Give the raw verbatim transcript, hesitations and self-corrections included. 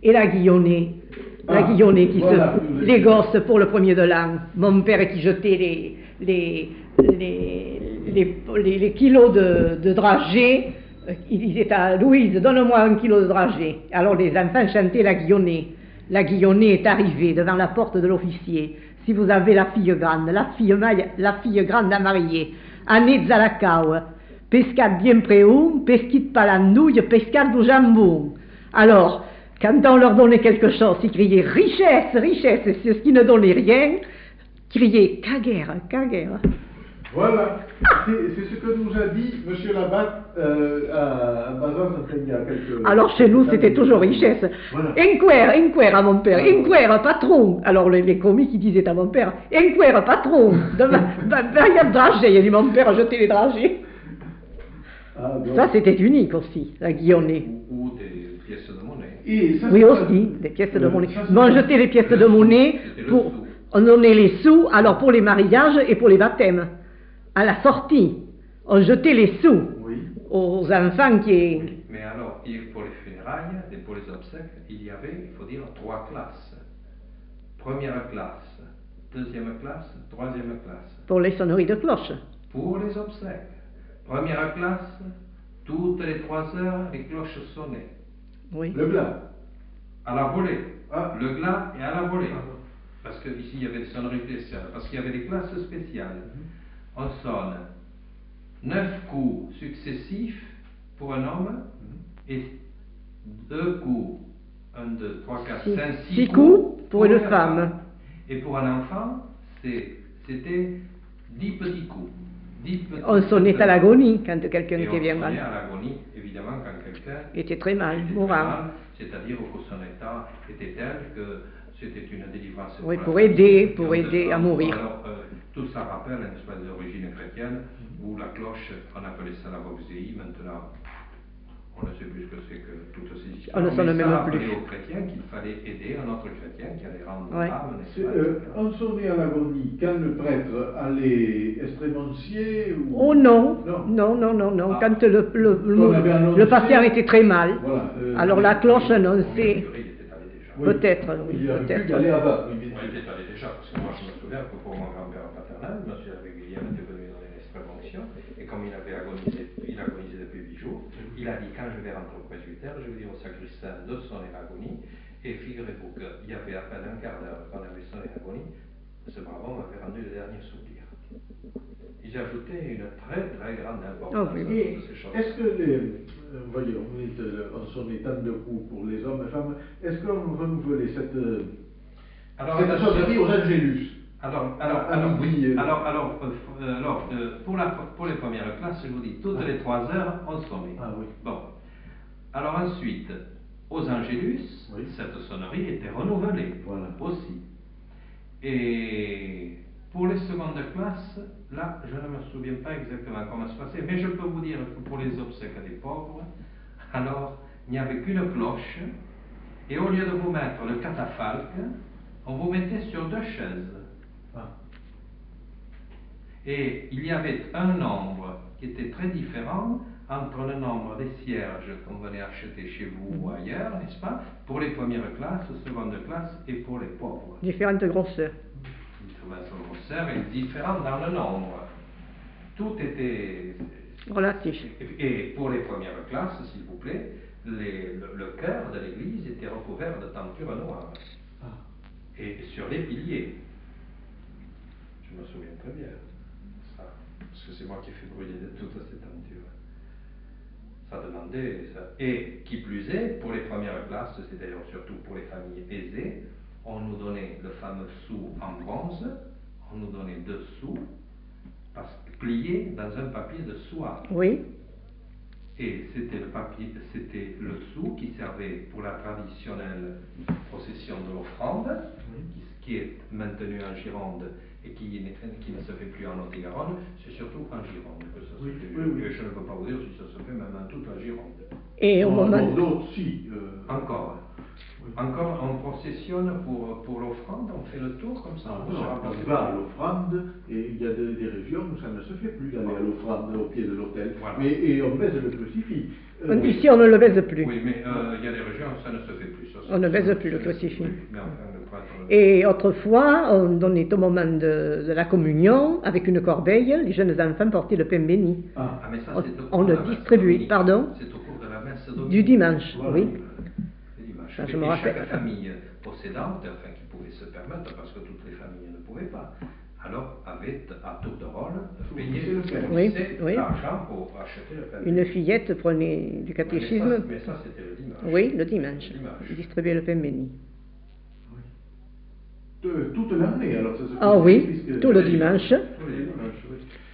et la guillonnée. La Ah, guillonnée qui voilà, se... Les gosses pour le premier de l'an. Mon père qui jetait les, les, les, les, les, les kilos de, de dragées. Il disait à Louise, donne-moi un kilo de dragées. Alors les enfants chantaient la guillonnée. La guillonnée est arrivée devant la porte de l'officier. Si vous avez la fille grande, la fille, maille, la fille grande à marier, année à la cau, pescat bien préoum, pesquit pas la nouille, pescat du jambon. Alors, quand on leur donnait quelque chose, ils criaient richesse, richesse, et ceux qui ne donnaient rien, criaient caguerre, caguerre. Voilà, c'est ce que nous a dit M. Labatte euh, à Bazin il y a quelques... Alors chez nous, c'était toujours richesse. Voilà. Enquer, enquer à mon père, enquer, patron. Alors les, les commis qui disaient à mon père, enquer, patron. Derrière dragées, il a dit mon père a jeté les dragées. Ah, ça, c'était unique aussi, la guillonnée. Ou, ou des pièces de monnaie. Et ça, oui, ça, aussi, des pièces de euh, monnaie. ça, Mais on jetait les pièces de monnaie pour... On donnait les sous, alors pour les mariages et pour les baptêmes. À la sortie, on jetait les sous oui. aux enfants qui... Oui, mais alors, pour les funérailles et pour les obsèques, il y avait, il faut dire, trois classes. Première classe, deuxième classe, troisième classe. Pour les sonneries de cloche. Pour les obsèques. Première classe, toutes les trois heures, les cloches sonnaient. Oui. Le glas. À la volée. Ah. Le glas et à la volée. Ah. Parce qu'ici, il y avait des sonneries spéciales. Parce qu'il y avait des classes spéciales. Mm-hmm. On sonne neuf coups successifs pour un homme mm-hmm. et deux coups. Un, deux, trois, quatre, six, cinq, six, six coups, coups pour une femme. femme. Et pour un enfant, c'était dix petits coups. dix petits on sonnait à l'agonie quand quelqu'un était bien mal. On sonnait à l'agonie, évidemment, quand quelqu'un était très mal, était mourant. très mal, c'est-à-dire que son état était tel que c'était une délivrance. Oui, pour, pour aider, pour aider à mourir. Alors, euh, tout ça rappelle une espèce d'origine chrétienne où la cloche, on appelait ça la voxéie, maintenant on ne sait plus ce que c'est que toutes ces histoires. On ne sonne même plus. Mais ça aux chrétiens qu'il fallait aider un autre chrétien qui allait rendre ouais. l'âme, euh, On sonnait à l'agonie quand le prêtre allait estrémancier ou... Oh non, non, non, non, non, non. Ah. Quand le, le, le, le patient était très mal, voilà, euh, alors la cloche annonçait. Peut-être, oui, il peut-être. Il allait là-bas. Oui, il était allé déjà, parce que moi je me souviens que pour mon grand-père paternel, M. Guillaume était venu dans les extrêmes-onctions, et comme il avait agonisé, il agonisait depuis huit jours, il a dit quand je vais rentrer au presbytère, je vais dire au sacristain de sonner l'agonie, et figurez-vous qu'il y avait à peine un quart d'heure qu'on avait sonné l'agonie, ce brave homme avait rendu le dernier soupir. Ils ajoutaient une très très grande importance oh, oui. à toutes ces choses. Est-ce que les... Voyez, on, est, on sonnait tant de coups pour les hommes et femmes. Est-ce qu'on renouvelait cette, alors, cette sonnerie aux Angélus? Alors, alors, alors, alors, oui, alors, alors, euh, alors euh, pour, la, pour les premières classes, je vous dis, toutes ah. les trois heures, on sonnait. Ah oui. Bon. Alors ensuite, aux Angélus, oui. cette sonnerie était renouvelée voilà. aussi. Et pour les secondes classes, là, je ne me souviens pas exactement comment ça se passait, mais je peux vous dire que pour les obsèques des pauvres, alors, il n'y avait qu'une cloche, et au lieu de vous mettre le catafalque, on vous mettait sur deux chaises. Ah. Et il y avait un nombre qui était très différent entre le nombre des cierges qu'on venait acheter chez vous ou ailleurs, n'est-ce pas, pour les premières classes, secondes classes et pour les pauvres. Différentes grosseurs. Différentes grosseurs et différentes dans le nombre. Tout était relatif. Et pour les premières classes, s'il vous plaît, les, le, le chœur de l'église était recouvert de tenture noire. Ah. Et sur les piliers. Je me souviens très bien. Ça, parce que c'est moi qui ai fait brûler de toutes ces tentures. Ça demandait ça. Et qui plus est, pour les premières classes, c'est d'ailleurs surtout pour les familles aisées, on nous donnait le fameux sou en bronze, on nous donnait deux sous, parce que pliés dans un papier de soie. Oui. Et c'était le papier, c'était le sou qui servait pour la traditionnelle procession de l'offrande, oui. qui, qui est maintenue en Gironde et qui, qui ne se fait plus en Lot-et-Garonne, c'est surtout en Gironde que ça oui, se fait. Oui, oui. Je ne peux pas vous dire si ça se fait même en toute la Gironde. Et au moment d'autres, si. Euh... Encore. Oui. Encore, on processionne pour, pour l'offrande, on fait le tour comme ça. Ah, non, on va à l'offrande et il y a des, des régions où ça ne se fait plus d'aller à l'offrande au pied de l'autel. Voilà. Mais et on baise le crucifix. Euh, Ici, on ne le baise plus. Oui, mais euh, il y a des régions où ça ne se fait plus. Ça On ne baise plus le crucifix. Mais enfin, le prêtre le- Et autrefois, on donnait au moment de, de la communion, avec une corbeille, les jeunes enfants portaient le pain béni. Ah, Ah, mais ça, On, c'est au on cours de le la messe distribuait, dominique. pardon, C'est au cours de la messe dominique. du dimanche, Voilà. oui. Le dimanche. Ça, je Et me rappelle. chaque famille possédante, enfin qui pouvait se permettre, parce que toutes les familles ne pouvaient pas, alors avait à tour de rôle payé Fournissez le pain. Oui, fournissait oui. l'argent pour acheter le pain. Une fillette prenait du Mais catéchisme, ça, mais ça, c'était le dimanche. oui, le dimanche, Le dimanche. distribuait le pain béni. De- toute l'année, alors ça se Ah faisait, oui, puisque- tout le dimanche. Tous les dimanches, oui.